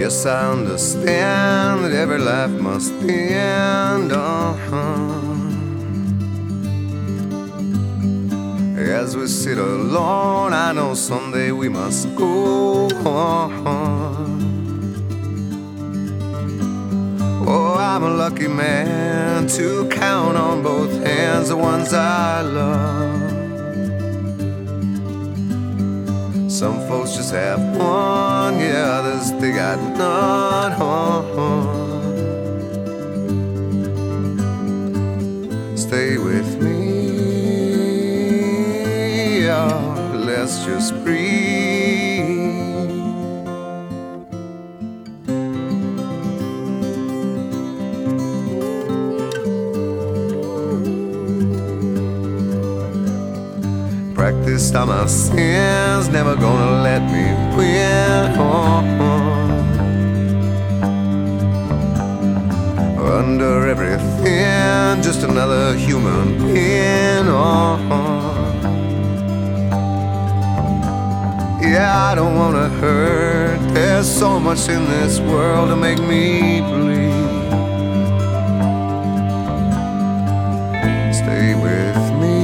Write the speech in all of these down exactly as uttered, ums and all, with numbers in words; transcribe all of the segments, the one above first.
Yes, I understand that every life must end. Uh-huh. As we sit alone, I know someday we must go on. Oh, I'm a lucky man to count on both hands the ones I love. Some folks just have one, yeah, others they got none. Stay with me, oh, let's just breathe. Practiced all my sins, never gonna let me win. Oh, oh. Under everything, just another human being. Oh, oh. Yeah, I don't wanna hurt. There's so much in this world to make me bleed. Stay with me,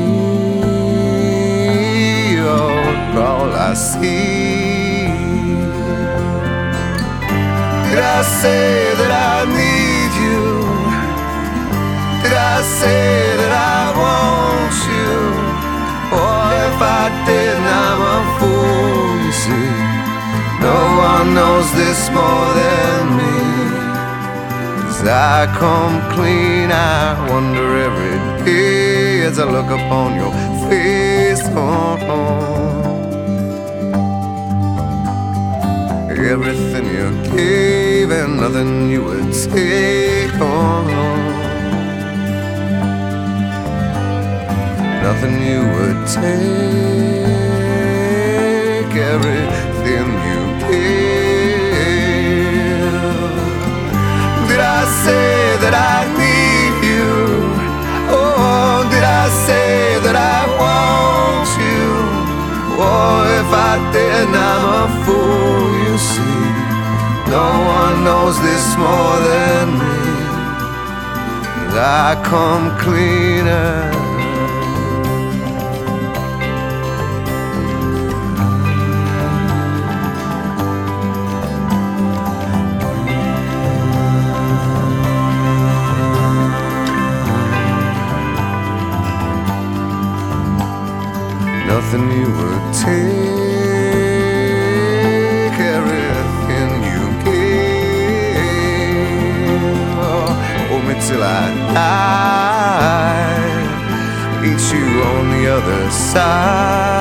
all I see. Did I say that I need you? Did I say that I want you? Or if I didn't, I'm a fool, you see. No one knows this more than me. As I come clean, I wonder every day as I look upon your face. Oh, oh. Everything you gave and nothing you would take on. Nothing you would take. Everything you gave. Did I say that I need you? Oh, did I say that I want you? Oh, if I didn't, I'm a fool, you see. No one knows this more than me. As I come cleaner. Nothing you would take, everything you gave. Oh, hold me till I die, meet you on the other side.